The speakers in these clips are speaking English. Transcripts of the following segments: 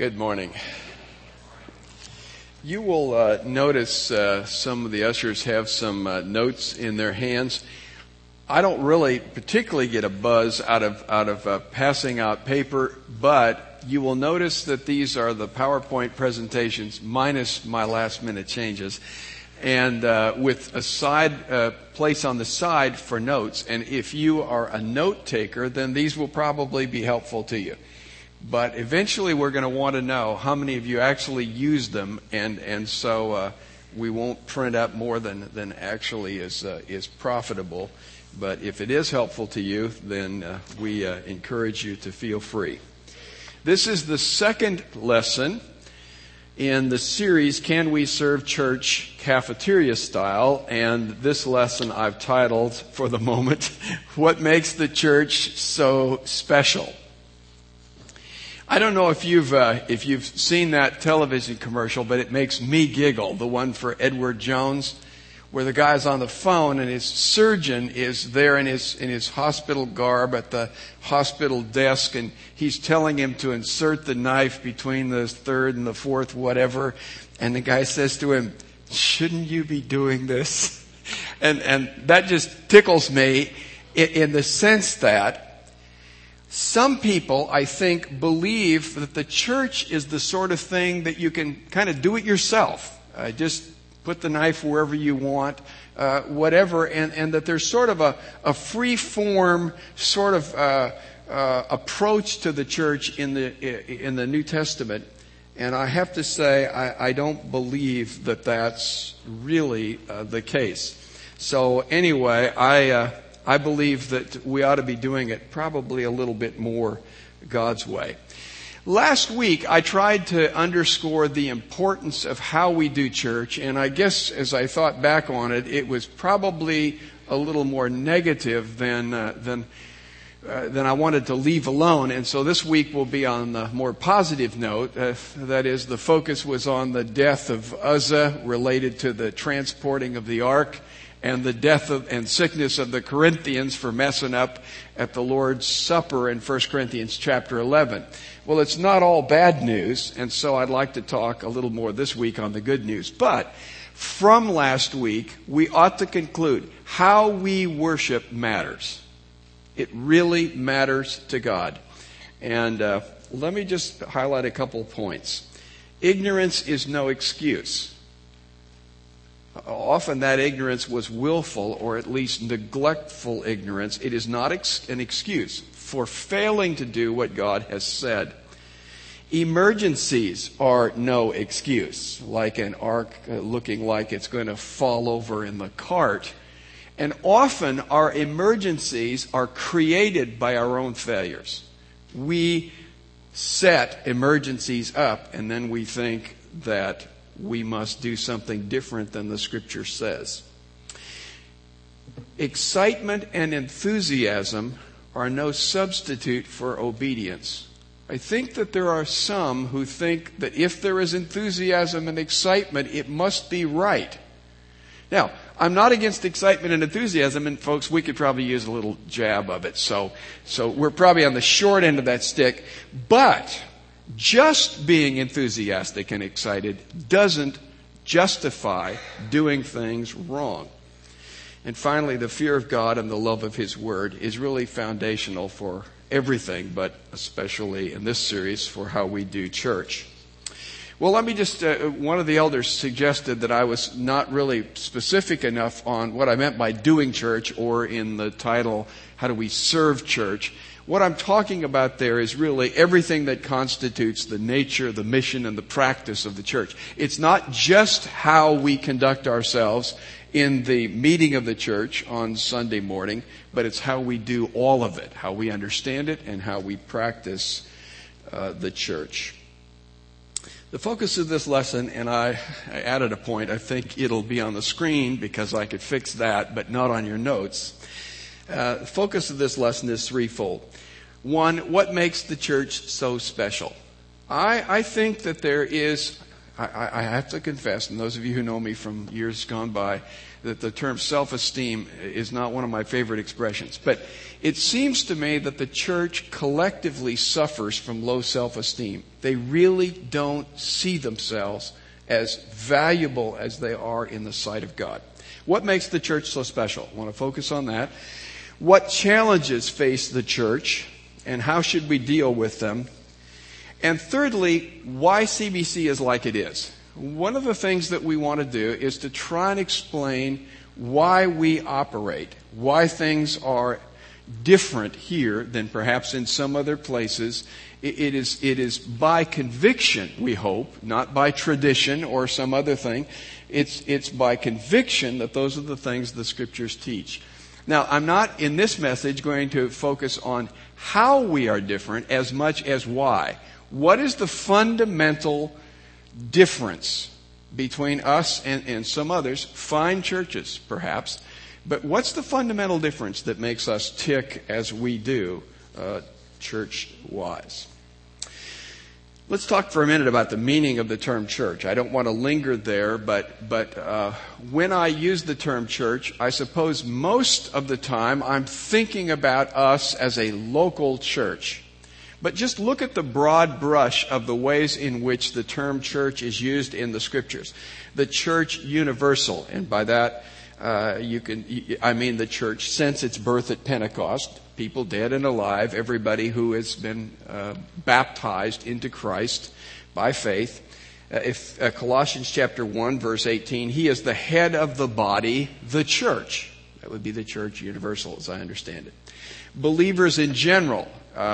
Good morning. You will notice some of the ushers have some notes in their hands. I don't really particularly get a buzz out of passing out paper, but you will notice that these are the PowerPoint presentations minus my last minute changes, and with a side place on the side for notes. And if you are a note taker, then these will probably be helpful to you. But eventually we're going to want to know how many of you actually use them, and so we won't print up more than actually is profitable. But if it is helpful to you, then we encourage you to feel free. This is the second lesson in the series, Can We Serve Church Cafeteria Style? And this lesson I've titled, for the moment, What Makes the Church So Special? I don't know if you've seen that television commercial, but it makes me giggle. The one for Edward Jones, where the guy's on the phone and his surgeon is there in his hospital garb at the hospital desk, and he's telling him to insert the knife between the third and the fourth whatever, and the guy says to him, "Shouldn't you be doing this?" And that just tickles me in the sense that some people, I think, believe that the church is the sort of thing that you can kind of do it yourself. Just put the knife wherever you want, whatever, and that there's sort of a free-form sort of approach to the church in the New Testament. And I have to say, I don't believe that that's really the case. So anyway, I believe that we ought to be doing it probably a little bit more God's way. Last week, I tried to underscore the importance of how we do church, and I guess as I thought back on it, it was probably a little more negative than I wanted to leave alone. And so this week will be on the more positive note. That is, the focus was on the death of Uzzah related to the transporting of the ark, and the death and sickness of the Corinthians for messing up at the Lord's Supper in 1 Corinthians chapter 11. Well, it's not all bad news, and so I'd like to talk a little more this week on the good news. But from last week, we ought to conclude how we worship matters. It really matters to God. And let me just highlight a couple points. Ignorance is no excuse. Often that ignorance was willful or at least neglectful ignorance. It is not an excuse for failing to do what God has said. Emergencies are no excuse, like an ark looking like it's going to fall over in the cart. And often our emergencies are created by our own failures. We set emergencies up and then we think that we must do something different than the Scripture says. Excitement and enthusiasm are no substitute for obedience. I think that there are some who think that if there is enthusiasm and excitement, it must be right. Now, I'm not against excitement and enthusiasm, and folks, we could probably use a little jab of it. So we're probably on the short end of that stick, but just being enthusiastic and excited doesn't justify doing things wrong. And finally, the fear of God and the love of His Word is really foundational for everything, but especially in this series for how we do church. Well, let me just, one of the elders suggested that I was not really specific enough on what I meant by doing church, or in the title, How Do We Serve Church? What I'm talking about there is really everything that constitutes the nature, the mission, and the practice of the church. It's not just how we conduct ourselves in the meeting of the church on Sunday morning, but it's how we do all of it, how we understand it, and how we practice the church. The focus of this lesson, and I added a point, I think it'll be on the screen because I could fix that, but not on your notes. The focus of this lesson is threefold. One, what makes the church so special? I think that there is, I have to confess, and those of you who know me from years gone by, that the term self-esteem is not one of my favorite expressions. But it seems to me that the church collectively suffers from low self-esteem. They really don't see themselves as valuable as they are in the sight of God. What makes the church so special? I want to focus on that. What challenges face the church, and how should we deal with them? And thirdly, why CBC is like it is. One of the things that we want to do is to try and explain why we operate, why things are different here than perhaps in some other places. It is by conviction, we hope, not by tradition or some other thing. It's by conviction that those are the things the Scriptures teach. Now, I'm not in this message going to focus on how we are different as much as why. What is the fundamental difference between us and some others, fine churches perhaps, but what's the fundamental difference that makes us tick as we do church-wise? Let's talk for a minute about the meaning of the term church. I don't want to linger there, but when I use the term church, I suppose most of the time I'm thinking about us as a local church. But just look at the broad brush of the ways in which the term church is used in the Scriptures. The church universal, and by that I mean the church since its birth at Pentecost, people dead and alive, everybody who has been baptized into Christ by faith. If Colossians chapter 1, verse 18, he is the head of the body, the church. That would be the church universal, as I understand it. Believers in general,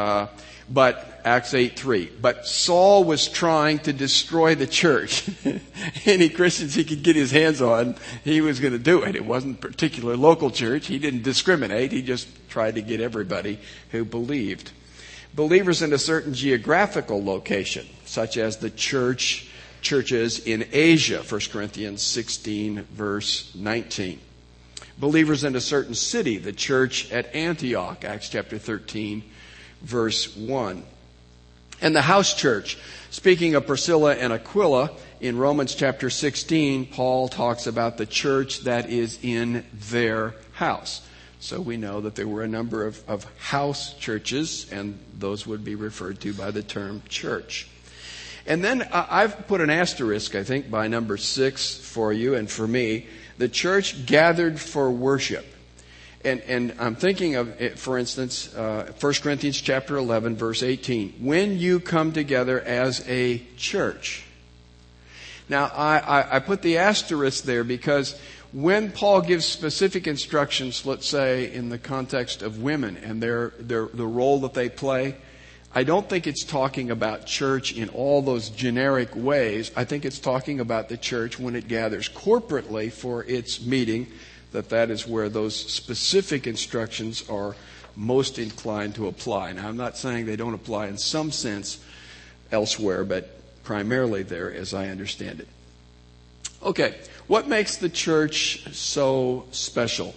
but Acts 8:3. But Saul was trying to destroy the church. Any Christians he could get his hands on, he was going to do it. It wasn't a particular local church. He didn't discriminate. He just tried to get everybody who believed. Believers in a certain geographical location, such as the churches in Asia, 1 Corinthians 16, verse 19. Believers in a certain city, the church at Antioch, Acts chapter 13, verse 1. And the house church, speaking of Priscilla and Aquila, in Romans chapter 16, Paul talks about the church that is in their house. So we know that there were a number of house churches, and those would be referred to by the term church. And then I've put an asterisk, I think, by number 6 for you and for me, the church gathered for worship. And I'm thinking of, for instance, 1 Corinthians chapter 11, verse 18. When you come together as a church. Now, I put the asterisk there because when Paul gives specific instructions, let's say in the context of women and the role that they play, I don't think it's talking about church in all those generic ways. I think it's talking about the church when it gathers corporately for its meeting, that is where those specific instructions are most inclined to apply. Now, I'm not saying they don't apply in some sense elsewhere, but primarily there, as I understand it. Okay, what makes the church so special?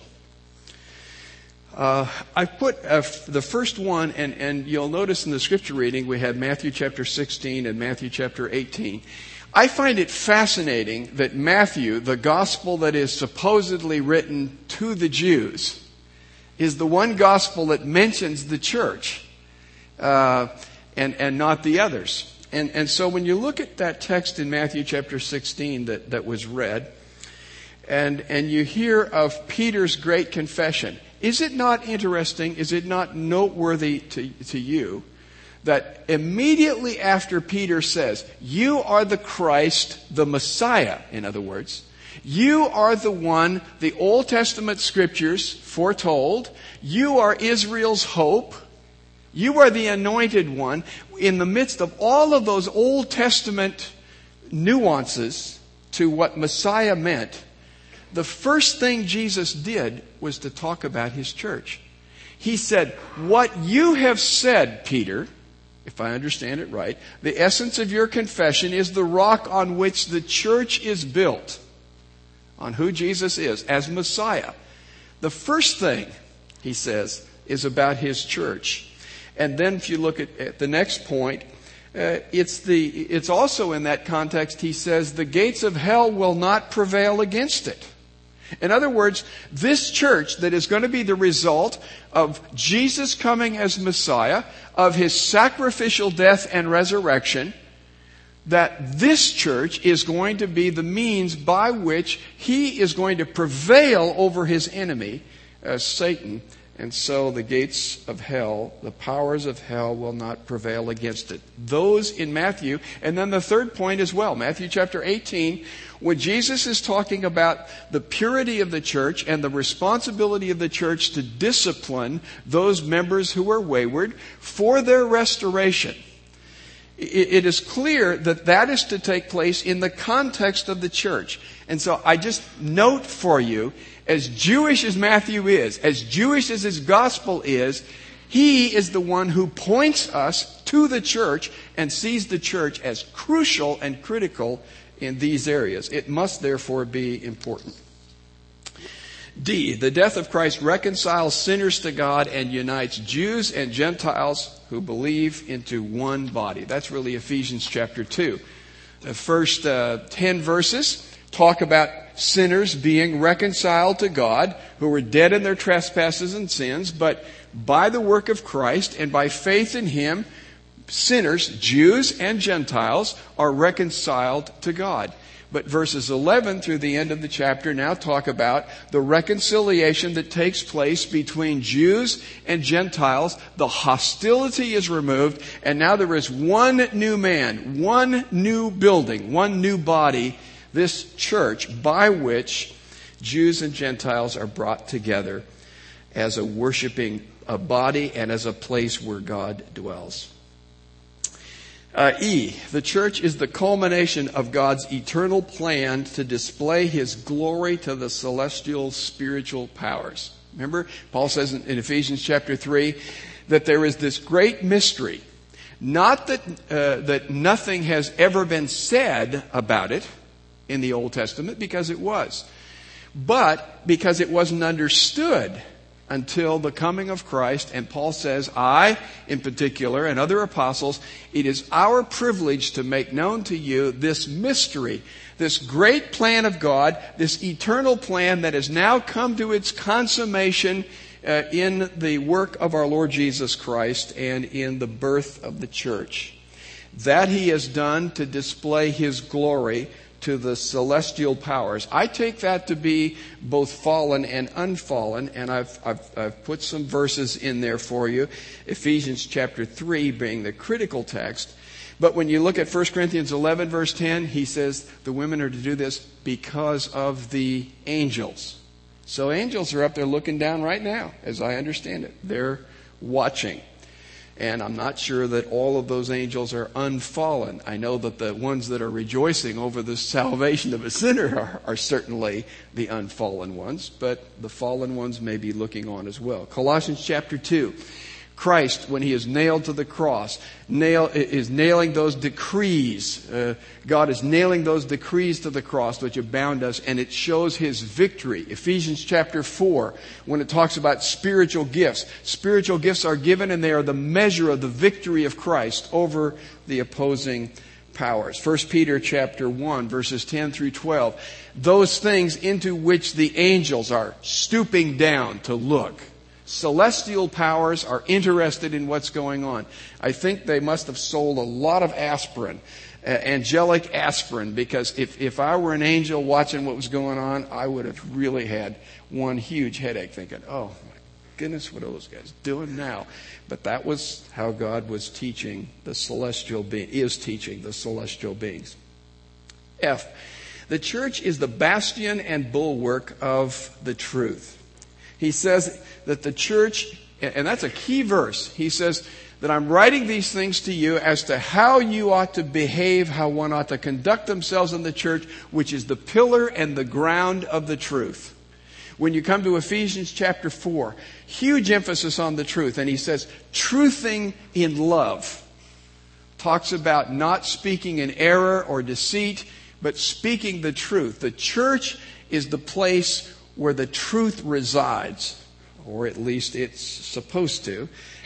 I put the first one, and you'll notice in the scripture reading we had Matthew chapter 16 and Matthew chapter 18. I find it fascinating that Matthew, the gospel that is supposedly written to the Jews, is the one gospel that mentions the church and not the others. And so when you look at that text in Matthew chapter 16 that was read, and you hear of Peter's great confession, is it not interesting, is it not noteworthy to you that immediately after Peter says, you are the Christ, the Messiah, in other words, you are the one the Old Testament scriptures foretold, you are Israel's hope, you are the anointed one, in the midst of all of those Old Testament nuances to what Messiah meant, the first thing Jesus did was to talk about his church. He said, what you have said, Peter, if I understand it right, the essence of your confession is the rock on which the church is built, on who Jesus is as Messiah. The first thing, he says, is about his church. And then if you look at the next point, it's also in that context, he says, the gates of hell will not prevail against it. In other words, this church that is going to be the result of Jesus coming as Messiah, of his sacrificial death and resurrection, that this church is going to be the means by which he is going to prevail over his enemy, Satan. And so the gates of hell, the powers of hell will not prevail against it. Those in Matthew. And then the third point as well, Matthew chapter 18, when Jesus is talking about the purity of the church and the responsibility of the church to discipline those members who are wayward for their restoration. It is clear that that is to take place in the context of the church. And so I just note for you, as Jewish as Matthew is, as Jewish as his gospel is, he is the one who points us to the church and sees the church as crucial and critical in these areas. It must therefore be important. D, the death of Christ reconciles sinners to God and unites Jews and Gentiles who believe into one body. That's really Ephesians chapter 2. The first 10 verses talk about sinners being reconciled to God who were dead in their trespasses and sins, but by the work of Christ and by faith in him, sinners, Jews and Gentiles, are reconciled to God. But verses 11 through the end of the chapter now talk about the reconciliation that takes place between Jews and Gentiles. The hostility is removed, and now there is one new man, one new building, one new body, this church, by which Jews and Gentiles are brought together as a worshiping body and as a place where God dwells. E, the church is the culmination of God's eternal plan to display his glory to the celestial spiritual powers. Remember, Paul says in Ephesians chapter 3 that there is this great mystery. Not that nothing has ever been said about it in the Old Testament, because it was, but because it wasn't understood until the coming of Christ. And Paul says, I, in particular, and other apostles, it is our privilege to make known to you this mystery, this great plan of God, this eternal plan that has now come to its consummation in the work of our Lord Jesus Christ and in the birth of the church. That he has done to display his glory to the celestial powers. I take that to be both fallen and unfallen, and I've put some verses in there for you. Ephesians chapter 3 being the critical text. But when you look at 1 Corinthians 11 verse 10, he says the women are to do this because of the angels. So angels are up there looking down right now, as I understand it. They're watching. And I'm not sure that all of those angels are unfallen. I know that the ones that are rejoicing over the salvation of a sinner are certainly the unfallen ones, but the fallen ones may be looking on as well. Colossians chapter 2. Christ, when he is nailed to the cross, is nailing those decrees. God is nailing those decrees to the cross which have bound us, and it shows his victory. Ephesians chapter 4, when it talks about spiritual gifts. Spiritual gifts are given, and they are the measure of the victory of Christ over the opposing powers. 1 Peter chapter 1, verses 10 through 12. Those things into which the angels are stooping down to look. Celestial powers are interested in what's going on. I think they must have sold a lot of aspirin, angelic aspirin, because if I were an angel watching what was going on, I would have really had one huge headache thinking, oh my goodness, what are those guys doing now? But that was how God was teaching the celestial is teaching the celestial beings. F, the church is the bastion and bulwark of the truth. He says that the church, and that's a key verse, he says that I'm writing these things to you as to how you ought to behave, how one ought to conduct themselves in the church, which is the pillar and the ground of the truth. When you come to Ephesians chapter 4, huge emphasis on the truth, and he says, truthing in love. Talks about not speaking in error or deceit, but speaking the truth. The church is the place where the truth resides, or at least it's supposed to.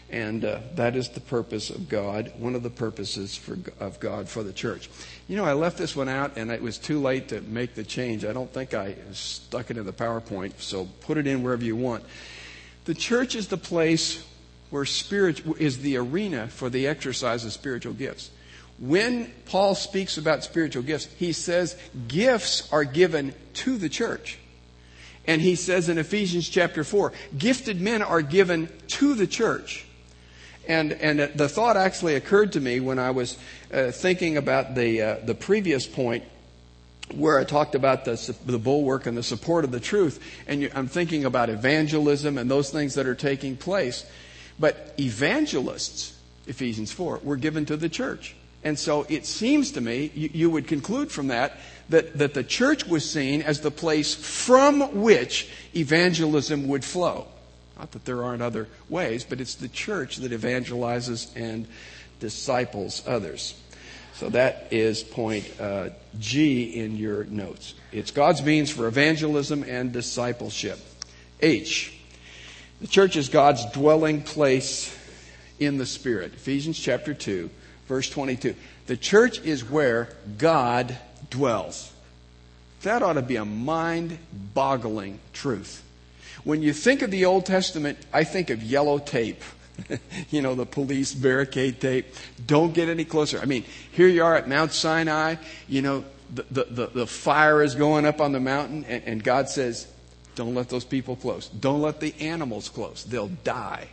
And that is the purpose of God, one of the purposes of God for the church. You know, I left this one out, and it was too late to make the change. I don't think I stuck it in the PowerPoint, so put it in wherever you want. The church is the place where is the arena for the exercise of spiritual gifts. When Paul speaks about spiritual gifts, he says gifts are given to the church. And he says in Ephesians chapter 4, gifted men are given to the church. And the thought actually occurred to me when I was thinking about the previous point where I talked about the bulwark and the support of the truth. And I'm thinking about evangelism and those things that are taking place. But evangelists, Ephesians 4, were given to the church. And so it seems to me, you would conclude from that the church was seen as the place from which evangelism would flow. Not that there aren't other ways, but it's the church that evangelizes and disciples others. So that is point G in your notes. It's God's means for evangelism and discipleship. H, the church is God's dwelling place in the Spirit. Ephesians chapter 2, verse 22. The church is where God dwells. That ought to be a mind-boggling truth. When you think of the Old Testament, I think of yellow tape. You know, the police barricade tape. Don't get any closer. I mean, here you are at Mount Sinai. You know, the fire is going up on the mountain, and God says, don't let those people close. Don't let the animals close. They'll die.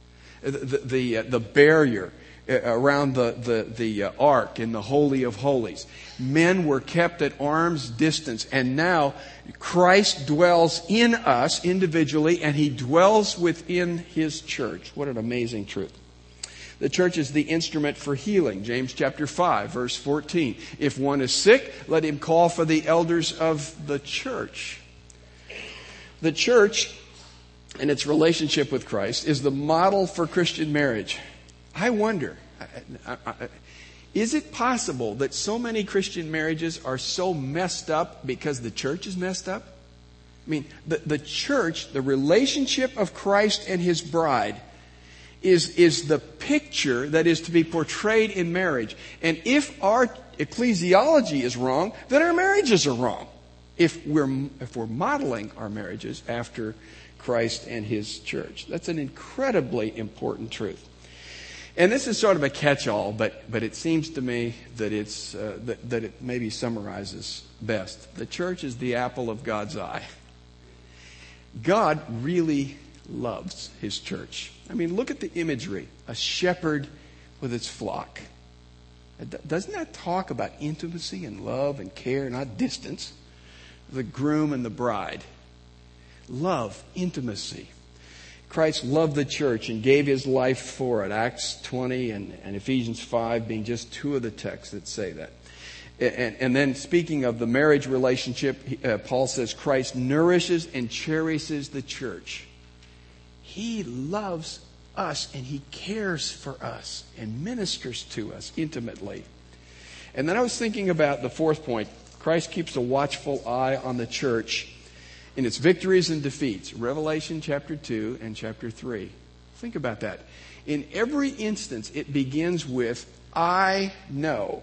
The barrier around the ark in the Holy of Holies. Men were kept at arm's distance, and now Christ dwells in us individually, and He dwells within His church. What an amazing truth. The church is the instrument for healing. James chapter 5, verse 14. If one is sick, let him call for the elders of the church. The church and its relationship with Christ is the model for Christian marriage. I wonder, is it possible that so many Christian marriages are so messed up because the church is messed up? I mean, the church, the relationship of Christ and His bride is the picture that is to be portrayed in marriage. And if our ecclesiology is wrong, then our marriages are wrong. If we're modeling our marriages after Christ and His church. That's an incredibly important truth. And this is sort of a catch-all, but it seems to me that that it maybe summarizes best. The church is the apple of God's eye. God really loves His church. I mean, look at the imagery. A shepherd with its flock. Doesn't that talk about intimacy and love and care, not distance? The groom and the bride. Love, intimacy. Christ loved the church and gave His life for it. Acts 20 and Ephesians 5 being just two of the texts that say that. And then speaking of the marriage relationship, Paul says Christ nourishes and cherishes the church. He loves us and He cares for us and ministers to us intimately. And then I was thinking about the fourth point. Christ keeps a watchful eye on the church in its victories and defeats. Revelation chapter 2 and chapter 3. Think about that. In every instance, it begins with, I know.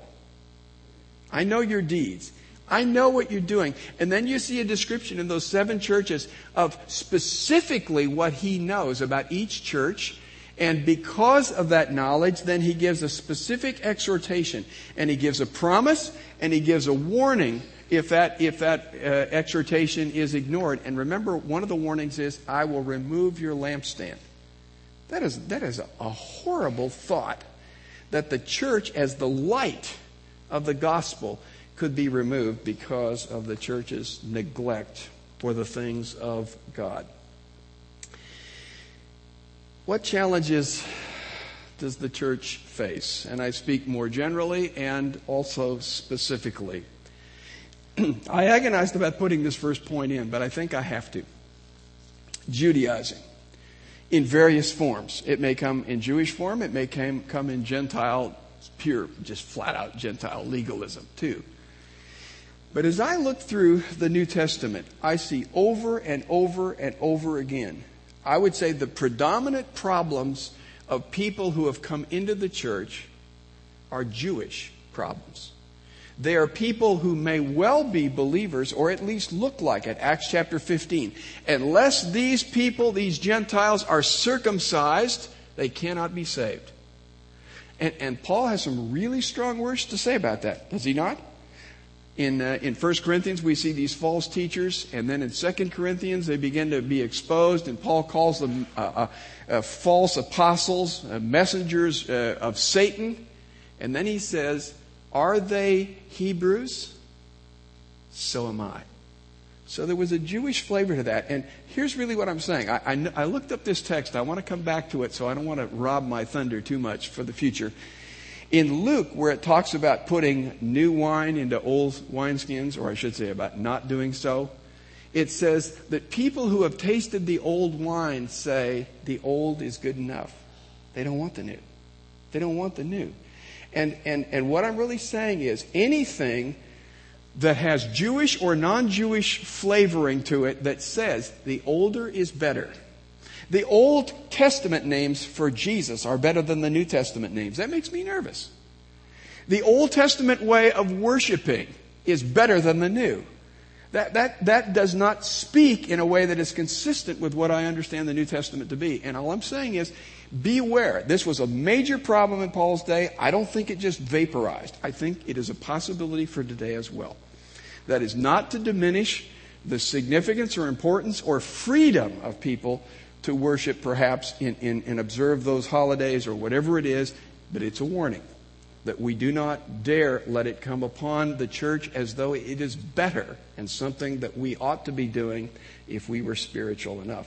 I know your deeds. I know what you're doing. And then you see a description in those 7 churches of specifically what He knows about each church. And because of that knowledge, then He gives a specific exhortation. And He gives a promise and He gives a warning if that exhortation is ignored. And remember, one of the warnings is, I will remove your lampstand. That is a horrible thought, that the church as the light of the gospel could be removed because of the church's neglect for the things of God. What challenges does the church face? And I speak more generally and also specifically. I agonized about putting this first point in, but I think I have to. Judaizing in various forms. It may come in Jewish form. It may come in Gentile, pure, just flat out Gentile legalism too. But as I look through the New Testament, I see over and over and over again, I would say the predominant problems of people who have come into the church are Jewish problems. They are people who may well be believers, or at least look like it. Acts chapter 15. Unless these people, these Gentiles, are circumcised, they cannot be saved. And Paul has some really strong words to say about that, does he not? In 1 Corinthians, we see these false teachers, and then in 2 Corinthians, they begin to be exposed, and Paul calls them false apostles, messengers of Satan. And then he says, are they Hebrews? So am I. So there was a Jewish flavor to that. And here's really what I'm saying. I looked up this text. I want to come back to it, so I don't want to rob my thunder too much for the future. In Luke, where it talks about putting new wine into old wineskins, or I should say about not doing so, it says that people who have tasted the old wine say the old is good enough. They don't want the new. They don't want the new. And what I'm really saying is anything that has Jewish or non-Jewish flavoring to it that says the older is better. The Old Testament names for Jesus are better than the New Testament names. That makes me nervous. The Old Testament way of worshiping is better than the New. That does not speak in a way that is consistent with what I understand the New Testament to be. And all I'm saying is, beware. This was a major problem in Paul's day. I don't think it just vaporized. I think it is a possibility for today as well. That is not to diminish the significance or importance or freedom of people to worship perhaps and observe those holidays or whatever it is, but it's a warning that we do not dare let it come upon the church as though it is better and something that we ought to be doing if we were spiritual enough.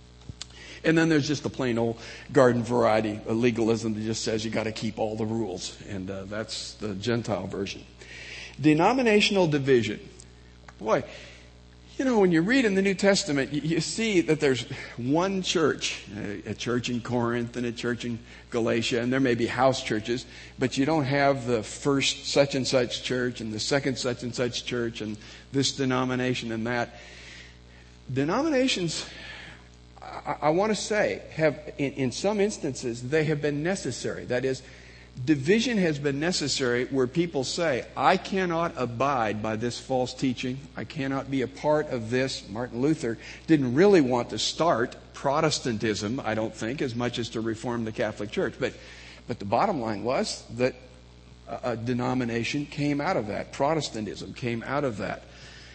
And then there's just the plain old garden variety of legalism that just says you got to keep all the rules. And that's the Gentile version. Denominational division. Boy, you know, when you read in the New Testament, you see that there's one church, a church in Corinth and a church in Galatia, and there may be house churches, but you don't have the first such and such church and the second such and such church and this denomination and that. Denominations, I want to say, have, in some instances, they have been necessary. That is, division has been necessary where people say, I cannot abide by this false teaching. I cannot be a part of this. Martin Luther didn't really want to start Protestantism, I don't think, as much as to reform the Catholic Church. But the bottom line was that a denomination came out of that. Protestantism came out of that.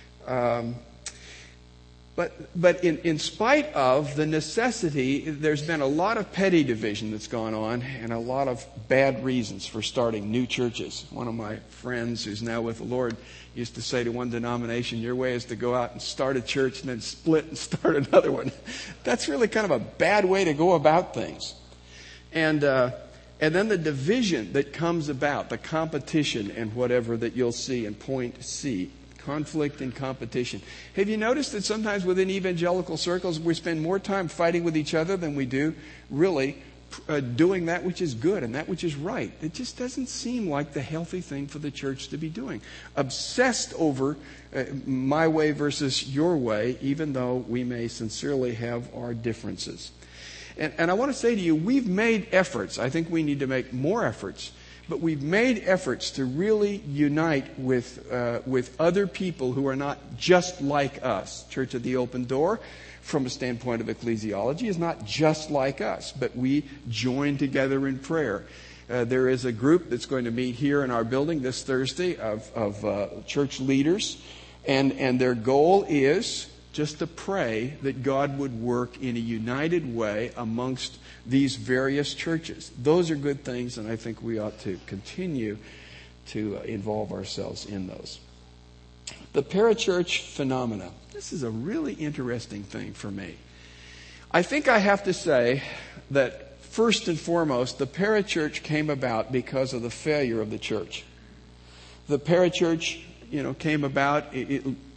But in spite of the necessity, there's been a lot of petty division that's gone on and a lot of bad reasons for starting new churches. One of my friends who's now with the Lord used to say to one denomination, your way is to go out and start a church and then split and start another one. That's really kind of a bad way to go about things. And then the division that comes about, the competition and whatever that you'll see in point C. Conflict and competition. Have you noticed that sometimes within evangelical circles we spend more time fighting with each other than we do really doing that which is good and that which is right? It just doesn't seem like the healthy thing for the church to be doing. Obsessed over my way versus your way, even though we may sincerely have our differences. And I want to say to you, we've made efforts. I think we need to make more efforts. But we've made efforts to really unite with other people who are not just like us. Church of the Open Door, from a standpoint of ecclesiology, is not just like us, but we join together in prayer. There is a group that's going to meet here in our building this Thursday of church leaders, and their goal is just to pray that God would work in a united way amongst these various churches. Those are good things, and I think we ought to continue to involve ourselves in those. The parachurch phenomena. This is a really interesting thing for me. I think I have to say that first and foremost, the parachurch came about because of the failure of the church. The parachurch, came about.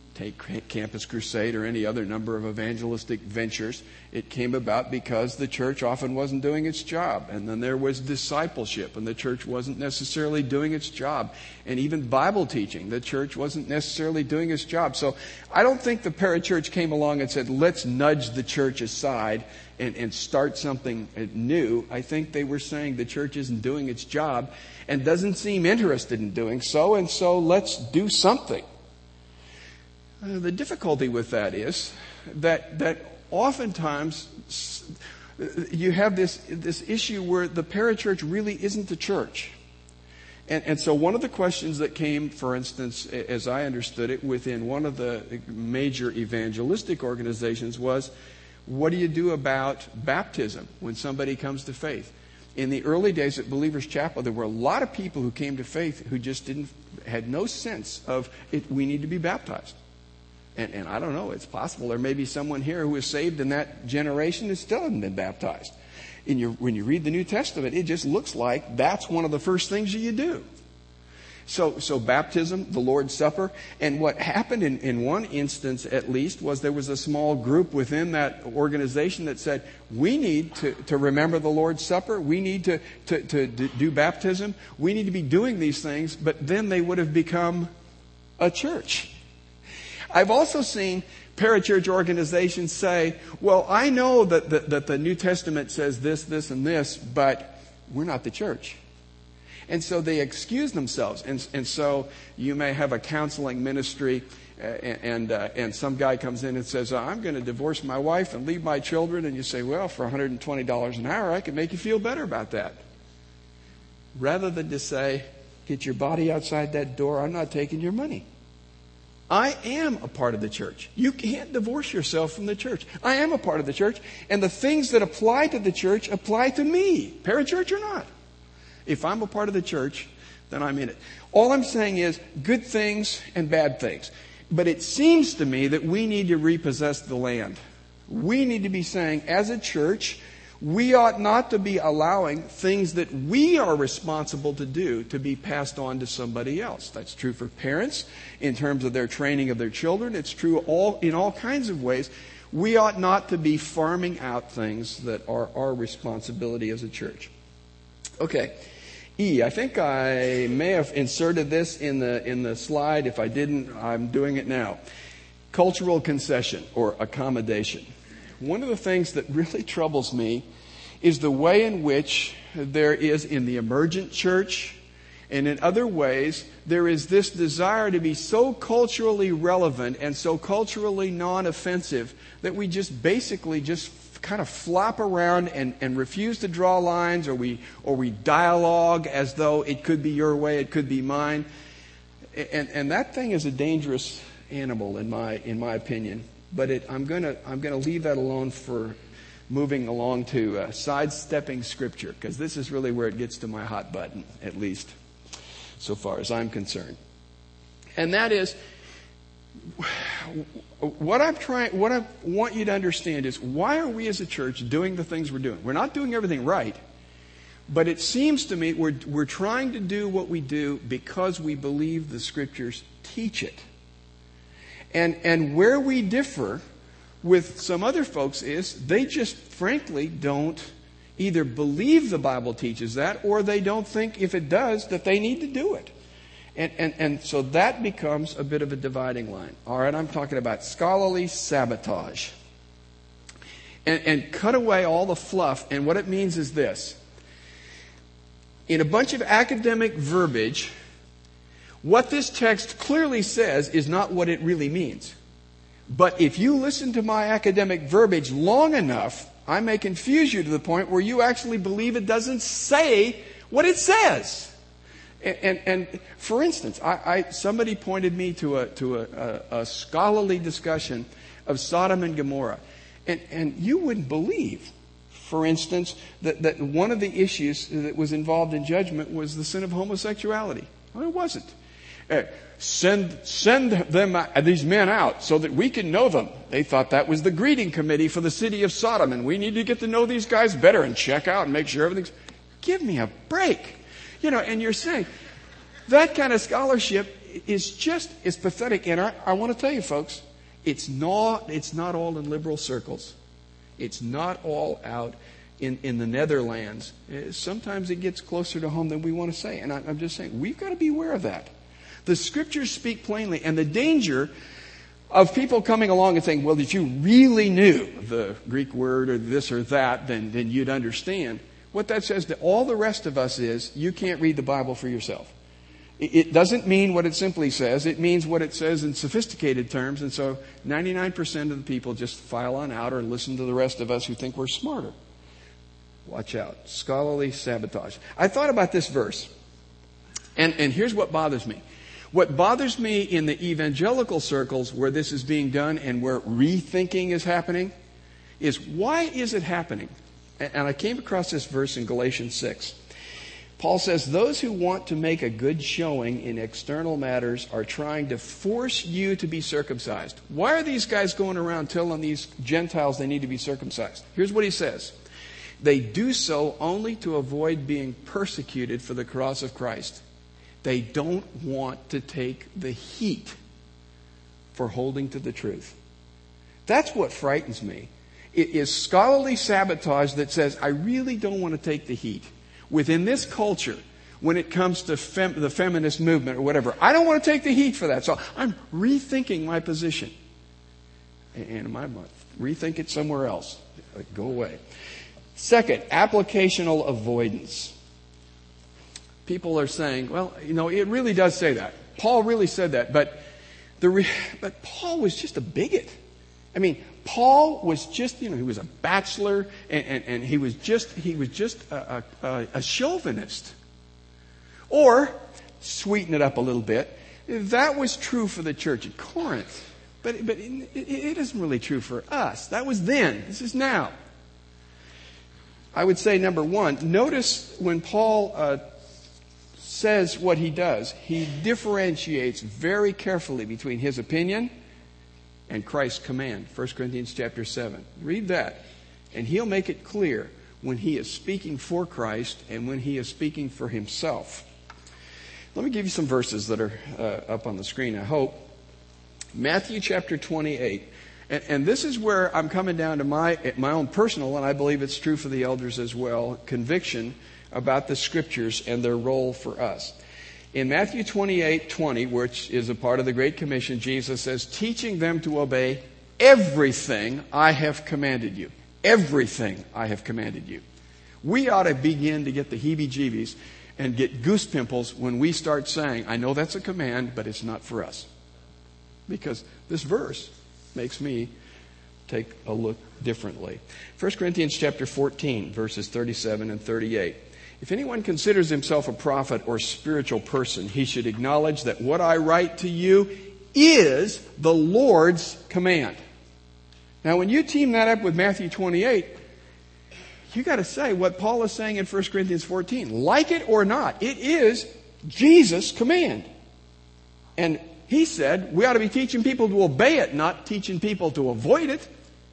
take Campus Crusade or any other number of evangelistic ventures. It came about because the church often wasn't doing its job. And then there was discipleship, and the church wasn't necessarily doing its job. And even Bible teaching, the church wasn't necessarily doing its job. So I don't think the parachurch came along and said, let's nudge the church aside and start something new. I think they were saying the church isn't doing its job and doesn't seem interested in doing so, and so let's do something. The difficulty with that is that oftentimes you have this issue where the parachurch really isn't the church. And so one of the questions that came, for instance, as I understood it, within one of the major evangelistic organizations was, what do you do about baptism when somebody comes to faith? In the early days at Believers Chapel, there were a lot of people who came to faith who just had no sense of it. We need to be baptized. And I don't know, it's possible there may be someone here who was saved in that generation that still hasn't been baptized. When you read the New Testament, it just looks like that's one of the first things you do. So baptism, the Lord's Supper, and what happened in one instance at least was there was a small group within that organization that said, we need to remember the Lord's Supper, we need to do baptism, we need to be doing these things, but then they would have become a church. I've also seen parachurch organizations say, well, I know that the New Testament says this, and this, but we're not the church. And so they excuse themselves. And so you may have a counseling ministry and some guy comes in and says, I'm going to divorce my wife and leave my children. And you say, well, for $120 an hour, I can make you feel better about that. Rather than to say, get your body outside that door, I'm not taking your money. I am a part of the church. You can't divorce yourself from the church. I am a part of the church. And the things that apply to the church apply to me, parachurch or not. If I'm a part of the church, then I'm in it. All I'm saying is good things and bad things. But it seems to me that we need to repossess the land. We need to be saying, as a church, we ought not to be allowing things that we are responsible to do to be passed on to somebody else. That's true for parents in terms of their training of their children. It's true in all kinds of ways. We ought not to be farming out things that are our responsibility as a church. Okay. E, I think I may have inserted this in the slide. If I didn't, I'm doing it now. Cultural concession or accommodation. One of the things that really troubles me is the way in which there is in the emergent church and in other ways, there is this desire to be so culturally relevant and so culturally non-offensive that we just basically just kind of flop around and refuse to draw lines, or we dialogue as though it could be your way, it could be mine. And that thing is a dangerous animal in my opinion. But I'm going to leave that alone for moving along to sidestepping Scripture, because this is really where it gets to my hot button, at least so far as I'm concerned. And that is, what I want you to understand is, why are we as a church doing the things we're doing? We're not doing everything right, but it seems to me we're trying to do what we do because we believe the Scriptures teach it. And where we differ with some other folks is they just frankly don't either believe the Bible teaches that, or they don't think if it does that they need to do it. And so that becomes a bit of a dividing line. All right, I'm talking about scholarly sabotage. And cut away all the fluff. And what it means is this. In a bunch of academic verbiage, what this text clearly says is not what it really means. But if you listen to my academic verbiage long enough, I may confuse you to the point where you actually believe it doesn't say what it says. And for instance, somebody pointed me to a scholarly discussion of Sodom and Gomorrah. And you wouldn't believe, for instance, that one of the issues that was involved in judgment was the sin of homosexuality. Well, it wasn't. Send them, these men out so that we can know them. They thought that was the greeting committee for the city of Sodom, and we need to get to know these guys better and check out and make sure everything's... Give me a break. And you're saying that kind of scholarship is pathetic. And I want to tell you, folks, it's not all in liberal circles. It's not all out in the Netherlands. Sometimes it gets closer to home than we want to say. And I'm just saying, we've got to be aware of that. The Scriptures speak plainly. And the danger of people coming along and saying, well, if you really knew the Greek word or this or that, then you'd understand. What that says to all the rest of us is, you can't read the Bible for yourself. It doesn't mean what it simply says. It means what it says in sophisticated terms. And so 99% of the people just file on out or listen to the rest of us who think we're smarter. Watch out. Scholarly sabotage. I thought about this verse. And here's what bothers me. What bothers me in the evangelical circles where this is being done and where rethinking is happening is, why is it happening? And I came across this verse in Galatians 6. Paul says, those who want to make a good showing in external matters are trying to force you to be circumcised. Why are these guys going around telling these Gentiles they need to be circumcised? Here's what he says. They do so only to avoid being persecuted for the cross of Christ. They don't want to take the heat for holding to the truth. That's what frightens me. It is scholarly sabotage that says, I really don't want to take the heat. Within this culture, when it comes to the feminist movement or whatever, I don't want to take the heat for that. So I'm rethinking my position. And I might rethink it somewhere else. Go away. Second, applicational avoidance. People are saying, well, it really does say that. Paul really said that, but Paul was just a bigot. I mean, Paul was just, he was a bachelor, and he was just a chauvinist. Or, sweeten it up a little bit, that was true for the church at Corinth, but it isn't really true for us. That was then. This is now. I would say, number one, notice when Paul says what he does, he differentiates very carefully between his opinion and Christ's command. 1 Corinthians chapter 7. Read that. And he'll make it clear when he is speaking for Christ and when he is speaking for himself. Let me give you some verses that are up on the screen, I hope. Matthew chapter 28. And this is where I'm coming down to my own personal, and I believe it's true for the elders as well, conviction about the Scriptures and their role for us. In Matthew 28:20, which is a part of the Great Commission, Jesus says, teaching them to obey everything I have commanded you. Everything I have commanded you. We ought to begin to get the heebie-jeebies and get goose pimples when we start saying, I know that's a command, but it's not for us. Because this verse makes me take a look differently. 1 Corinthians chapter 14, verses 37 and 38. If anyone considers himself a prophet or spiritual person, he should acknowledge that what I write to you is the Lord's command. Now, when you team that up with Matthew 28, you got to say what Paul is saying in 1 Corinthians 14. Like it or not, it is Jesus' command. And he said we ought to be teaching people to obey it, not teaching people to avoid it.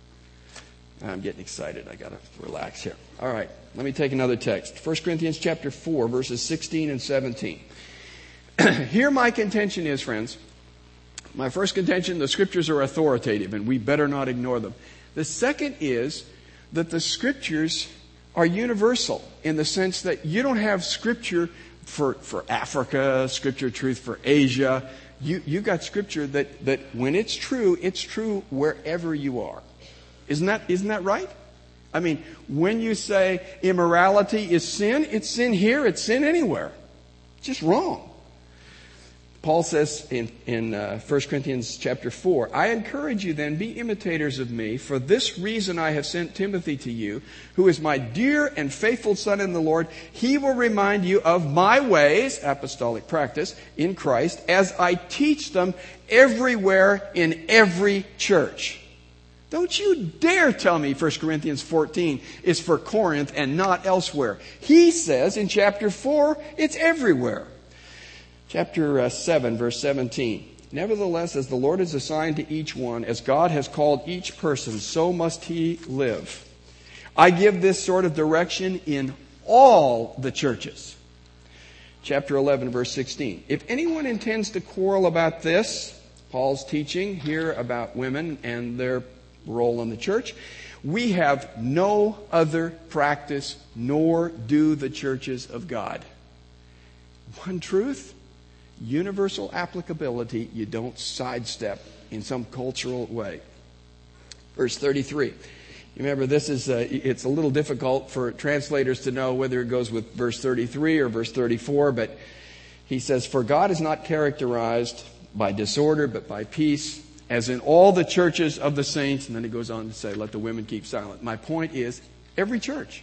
I'm getting excited. I got to relax here. All right, let me take another text. 1 Corinthians chapter 4, verses 16 and 17. Here my contention is, friends. My first contention, the Scriptures are authoritative, and we better not ignore them. The second is that the Scriptures are universal in the sense that you don't have Scripture for Africa, Scripture truth for Asia. You got Scripture that when it's true wherever you are. Isn't that right? I mean, when you say immorality is sin, it's sin here, it's sin anywhere. It's just wrong. Paul says in 1 Corinthians chapter 4, I encourage you then, be imitators of me. For this reason I have sent Timothy to you, who is my dear and faithful son in the Lord. He will remind you of my ways, apostolic practice, in Christ, as I teach them everywhere in every church. Don't you dare tell me 1 Corinthians 14 is for Corinth and not elsewhere. He says in chapter 4, it's everywhere. Chapter 7, verse 17. Nevertheless, as the Lord has assigned to each one, as God has called each person, so must he live. I give this sort of direction in all the churches. chapter 11, verse 16. If anyone intends to quarrel about this, Paul's teaching here about women and their role in the church, we have no other practice, nor do the churches of God. One truth, universal applicability. You don't sidestep in some cultural way. Verse 33. Remember, this is it's a little difficult for translators to know whether it goes with verse 33 or verse 34, but he says, "For God is not characterized by disorder, but by peace, as in all the churches of the saints." And then he goes on to say, "Let the women keep silent." My point is, every church,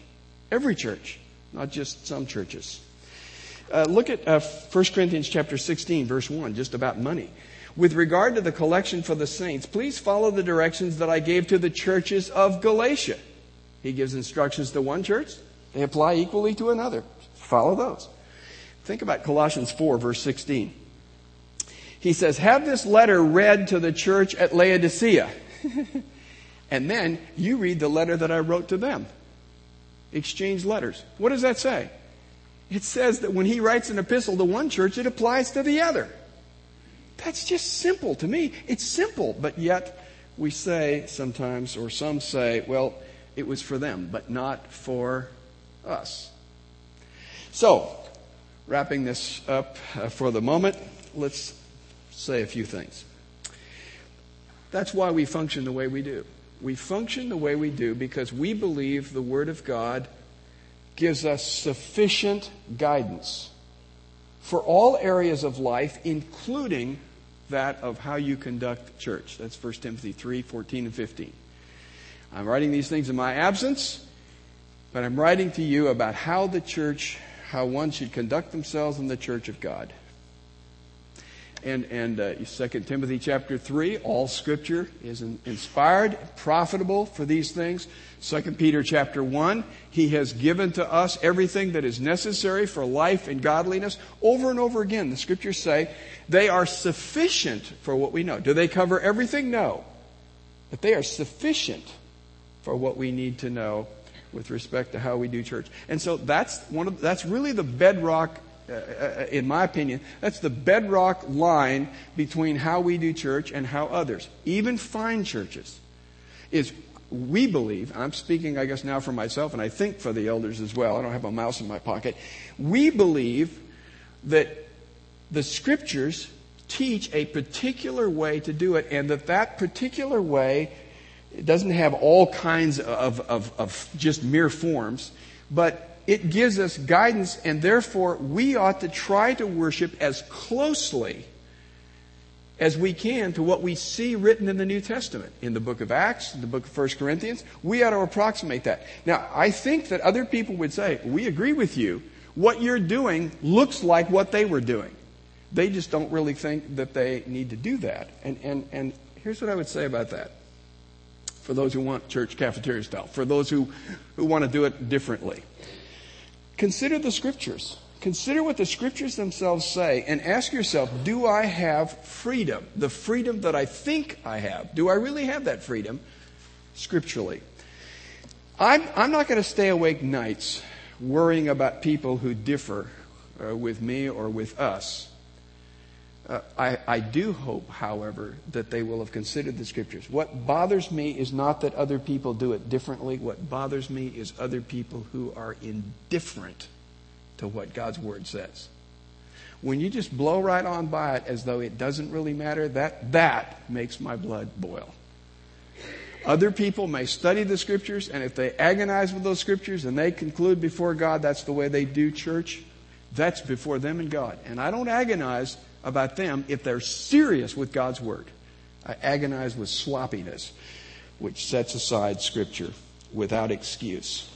not just some churches. Look at 1 Corinthians chapter 16, verse 1, just about money. "With regard to the collection for the saints, please follow the directions that I gave to the churches of Galatia." He gives instructions to one church. They apply equally to another. Follow those. Think about Colossians 4, verse 16. He says, "Have this letter read to the church at Laodicea." And then you read the letter that I wrote to them. Exchange letters. What does that say? It says that when he writes an epistle to one church, it applies to the other. That's just simple to me. It's simple, but yet we say sometimes, or some say, well, it was for them, but not for us. So, wrapping this up for the moment, let's say a few things. That's why we function the way we do. We function the way we do because we believe the Word of God gives us sufficient guidance for all areas of life, including that of how you conduct church. That's 1 Timothy 3, 14 and 15. I'm writing these things in my absence, but I'm writing to you about how how one should conduct themselves in the church of God. And 2 Timothy chapter 3, all Scripture is inspired, profitable for these things. 2 Peter chapter 1, He has given to us everything that is necessary for life and godliness. Over and over again, the Scriptures say they are sufficient for what we know. Do they cover everything? No. But they are sufficient for what we need to know with respect to how we do church. And so that's really the bedrock. In my opinion, that's the bedrock line between how we do church and how others, even fine churches, is we believe, I'm speaking I guess now for myself and I think for the elders as well, I don't have a mouse in my pocket, we believe that the Scriptures teach a particular way to do it, and that particular way doesn't have all kinds of just mere forms, but it gives us guidance, and therefore we ought to try to worship as closely as we can to what we see written in the New Testament. In the book of Acts, in the book of 1 Corinthians, we ought to approximate that. Now, I think that other people would say, we agree with you. What you're doing looks like what they were doing. They just don't really think that they need to do that. And here's what I would say about that. For those who want church cafeteria style, for those who want to do it differently. Consider the Scriptures. Consider what the Scriptures themselves say and ask yourself, do I have freedom? The freedom that I think I have. Do I really have that freedom scripturally? I'm not going to stay awake nights worrying about people who differ with me or with us. I do hope, however, that they will have considered the Scriptures. What bothers me is not that other people do it differently. What bothers me is other people who are indifferent to what God's Word says. When you just blow right on by it as though it doesn't really matter, that makes my blood boil. Other people may study the Scriptures, and if they agonize with those Scriptures and they conclude before God that's the way they do church, that's before them and God. And I don't agonize about them if they're serious with God's Word. I agonize with sloppiness, which sets aside Scripture without excuse.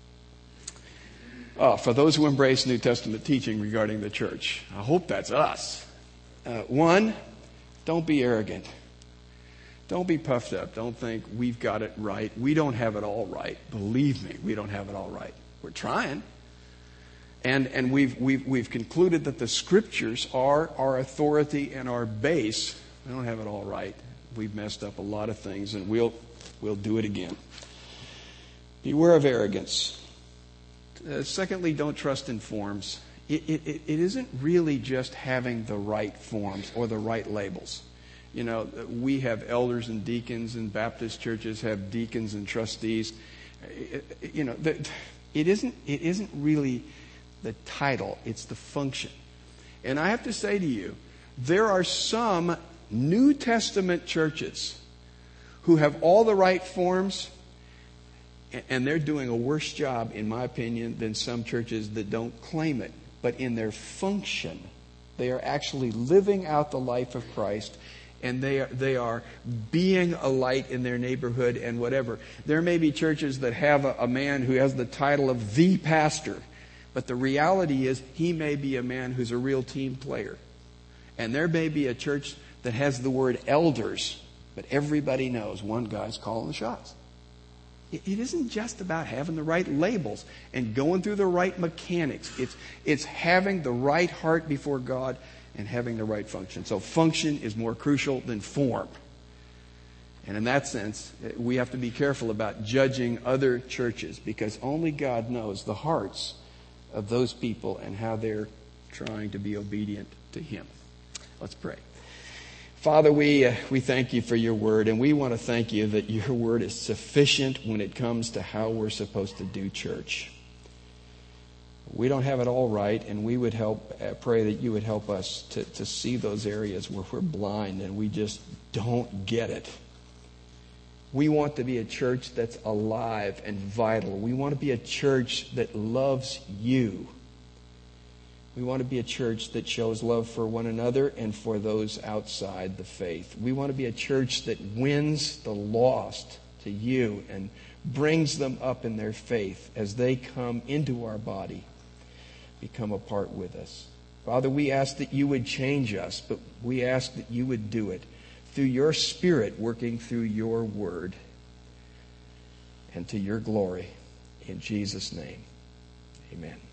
For those who embrace New Testament teaching regarding the church, I hope that's us. One, don't be arrogant. Don't be puffed up. Don't think we've got it right. We don't have it all right. Believe me, we don't have it all right. We're trying. And we've concluded that the Scriptures are our authority and our base. We don't have it all right. We've messed up a lot of things, and we'll do it again. Beware of arrogance. Secondly, don't trust in forms. it isn't really just having the right forms or the right labels. You know, we have elders and deacons, and Baptist churches have deacons and trustees. You know, it isn't really the title, it's the function. And I have to say to you, there are some New Testament churches who have all the right forms, and they're doing a worse job, in my opinion, than some churches that don't claim it. But in their function, they are actually living out the life of Christ, and they are being a light in their neighborhood and whatever. There may be churches that have a man who has the title of the pastor, but the reality is he may be a man who's a real team player. And there may be a church that has the word elders, but everybody knows one guy's calling the shots. It isn't just about having the right labels and going through the right mechanics. It's having the right heart before God and having the right function. So function is more crucial than form. And in that sense, we have to be careful about judging other churches, because only God knows the hearts of those people and how they're trying to be obedient to Him. Let's pray. Father, we thank you for your word, and we want to thank you that your word is sufficient when it comes to how we're supposed to do church. We don't have it all right, and we would pray that you would help us to see those areas where we're blind and we just don't get it. We want to be a church that's alive and vital. We want to be a church that loves you. We want to be a church that shows love for one another and for those outside the faith. We want to be a church that wins the lost to you and brings them up in their faith as they come into our body, become a part with us. Father, we ask that you would change us, but we ask that you would do it through your Spirit working through your word and to your glory. In Jesus' name, amen.